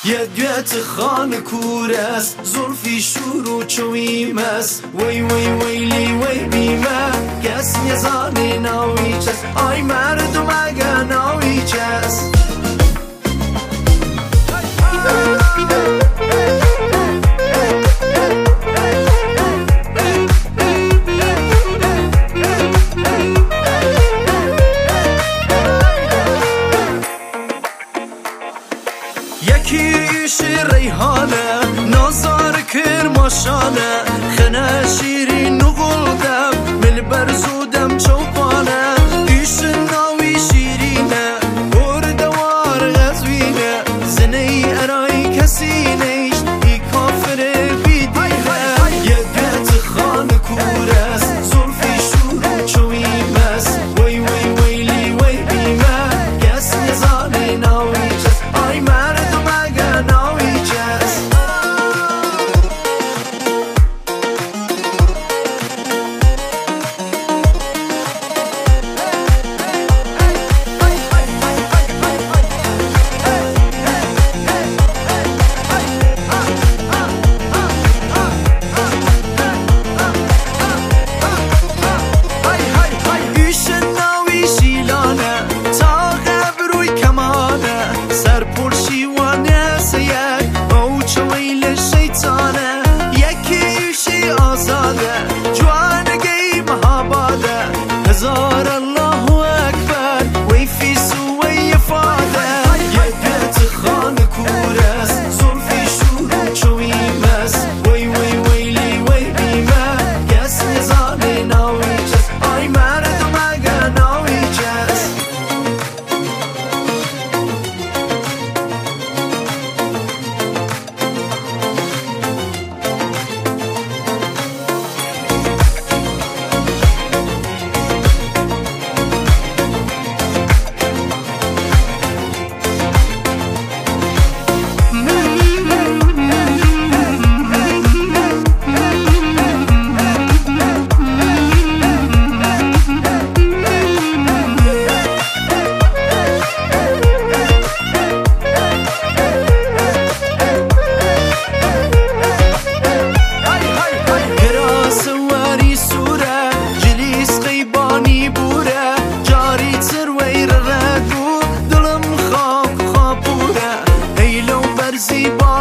يدويت خان كورس زلفي شورو چويمس وي وي ويلي وي بيما كس يزاني ناويچس آي مردم اگه ناويچس یکی ریحانه نازار کرماشانه خنه شیرین نقلدم مل برزودم چوپانه ایش ناوی شیرینه بردوار غزوینه زنه ای ارای کسی نیش ای کافر بیدیه یه بیت خان کورس زلفی شور چویمس وی وی ویلی وی بیمه کس نزانه ناوی چس آی مردم اگه ناوی چس هزار الله اکبر وی فی سوی فاده یه بیت خان کورس زلفی شور چویمس وی وی ویلی وی بیمه کس نزانه ناوی چس آی مردم اگه ناوی چس زیبا